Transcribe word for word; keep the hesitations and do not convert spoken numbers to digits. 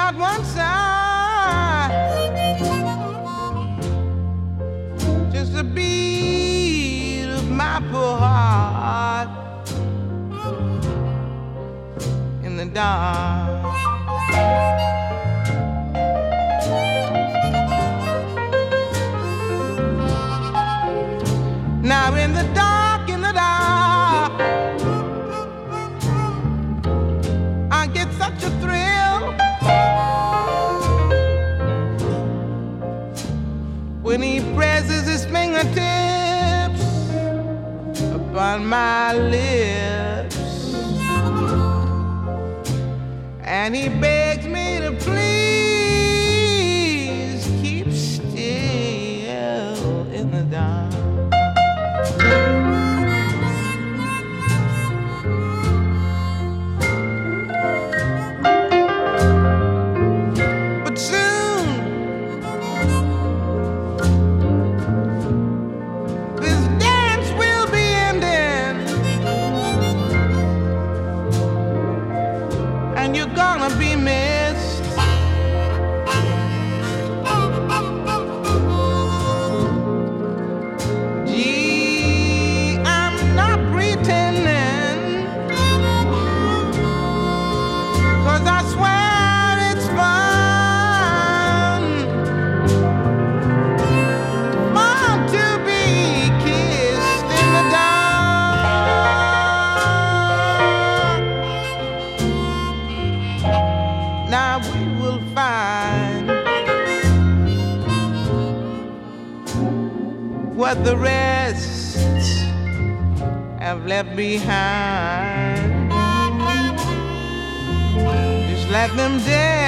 not one sigh, just a beat of my poor heart in the dark. Now in the dark, in the dark, I get such a thrill when he presses his fingertips upon my lips, and he begs me to please keep still in the dark. But soon this dance will be ending, and you're gonna be missed. Gee, I'm not pretending, 'cause I swear it's fun, fun to be kissed in the dark. Now we will find what the rest have left behind. Just let them dance.